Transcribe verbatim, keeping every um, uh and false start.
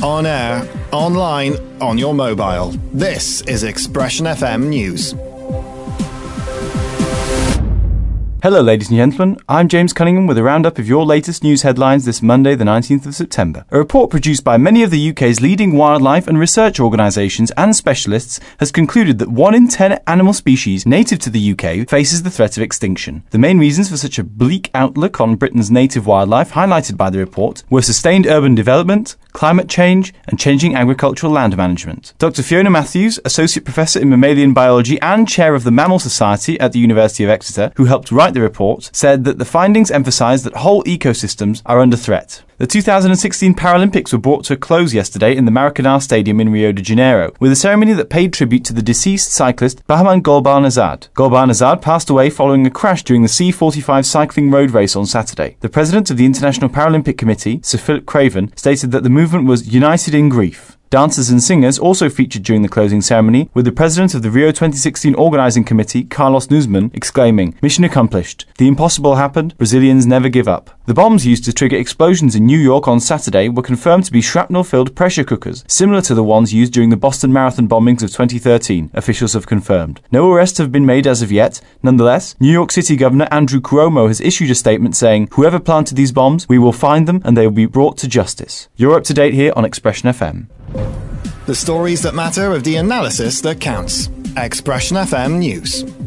On air, online, on your mobile. This is Expression F M News. Hello ladies and gentlemen, I'm James Cunningham with a roundup of your latest news headlines this Monday the nineteenth of September. A report produced by many of the U K's leading wildlife and research organisations and specialists has concluded that one in ten animal species native to the U K faces the threat of extinction. The main reasons for such a bleak outlook on Britain's native wildlife highlighted by the report were sustained urban development, climate change and changing agricultural land management. Doctor Fiona Matthews, Associate Professor in Mammalian Biology and Chair of the Mammal Society at the University of Exeter, who helped write the report, said that the findings emphasise that whole ecosystems are under threat. The two thousand sixteen Paralympics were brought to a close yesterday in the Maracanã Stadium in Rio de Janeiro, with a ceremony that paid tribute to the deceased cyclist Bahman Golban-Azad. Golban-Azad passed away following a crash during the C forty-five cycling road race on Saturday. The president of the International Paralympic Committee, Sir Philip Craven, stated that the movement was united in grief. Dancers and singers also featured during the closing ceremony, with the president of the Rio twenty sixteen organising committee, Carlos Nuzman, exclaiming, "Mission accomplished. The impossible happened. Brazilians never give up." The bombs used to trigger explosions in New York on Saturday were confirmed to be shrapnel-filled pressure cookers, similar to the ones used during the Boston Marathon bombings of twenty thirteen, officials have confirmed. No arrests have been made as of yet. Nonetheless, New York City Governor Andrew Cuomo has issued a statement saying, "Whoever planted these bombs, we will find them and they will be brought to justice." You're up to date here on Expression F M. The stories that matter of the analysis that counts. Expression F M News.